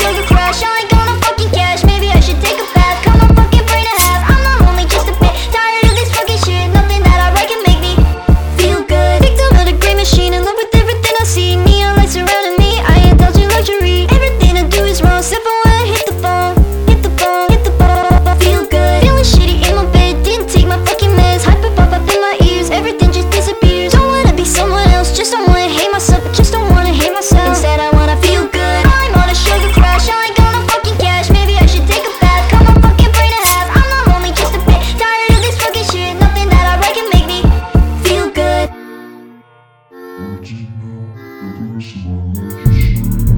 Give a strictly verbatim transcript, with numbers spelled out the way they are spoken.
sugar crush. I ain't gonna fucking cash. Maybe I should take a bath. Cut my fucking brain in half. I'm not lonely, just a bit tired of this fucking shit. Nothing that I write can make me feel good. Victim of the great machine, in love with everything I see. Neon lights surrounding me, I indulge in luxury. Everything I do is wrong, except for when I hit the phone. Hit the phone, hit the phone. Feel good, feeling shitty in my bed. Didn't take my fucking meds. Hyper pop up in my ears, everything just disappears. Don't wanna be someone else, just don't wanna hate myself, but just don't wanna hate myself. Instead I wanna feel good. I'm on a sugar crash, I ain't gonna fucking cash. Maybe I should take a bath, cut my fucking brain in half. I'm not lonely, just a bit tired of this fucking shit. Nothing that I write can make me feel good. Original, the voice of our